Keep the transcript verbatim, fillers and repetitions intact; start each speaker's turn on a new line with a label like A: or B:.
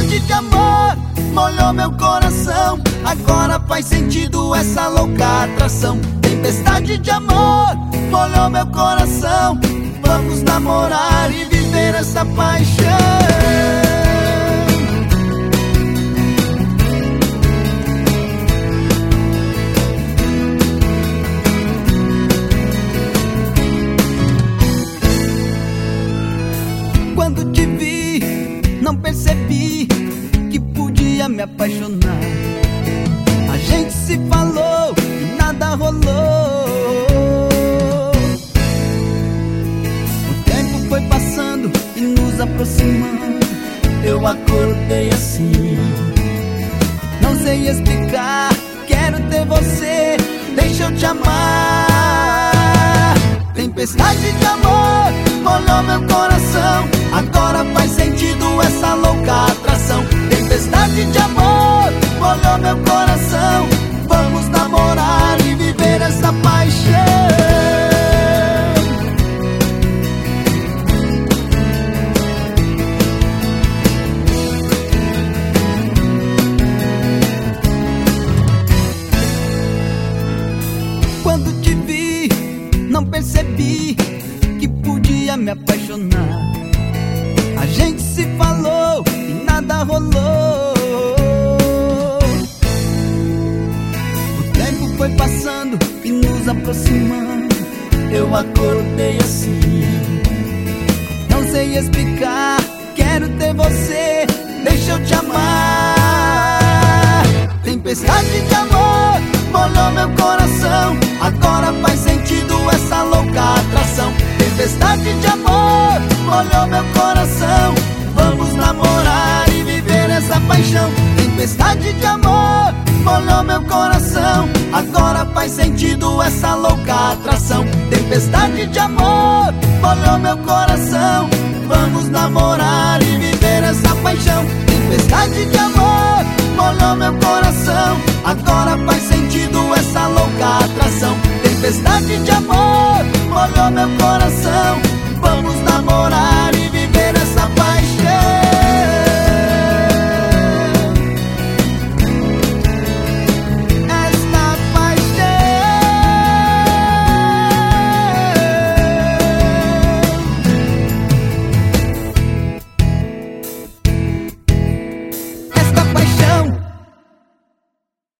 A: Tempestade de amor molhou meu coração, agora faz sentido essa louca atração. Tempestade de amor molhou meu coração, vamos namorar e viver essa paixão. Quando te vi, não percebi que podia me apaixonar. A gente se falou e nada rolou. O tempo foi passando e nos aproximando. Eu acordei assim, não sei explicar. Quero ter você, deixa eu te amar. Tempestade de amor molhou meu coração, agora faz sentido essa louca atração. Tempestade de amor molhou meu coração, vamos namorar e viver essa paixão. Quando te vi, não percebi que podia me apaixonar. A gente se falou e nada rolou. O tempo foi passando e nos aproximando. Eu acordei assim, não sei explicar. Quero ter você, deixa eu te amar. Tempestade de amor molhou meu coração, agora faz sentido essa louca atração. Tempestade de amor molhou meu coração, vamos namorar e viver essa paixão. Tempestade de amor molhou meu coração, agora faz sentido essa louca atração. Tempestade de amor molhou meu coração, vamos namorar e viver essa paixão. Tempestade de amor molhou meu coração, agora faz sentido essa louca atração. Tempestade de amor molhou meu coração,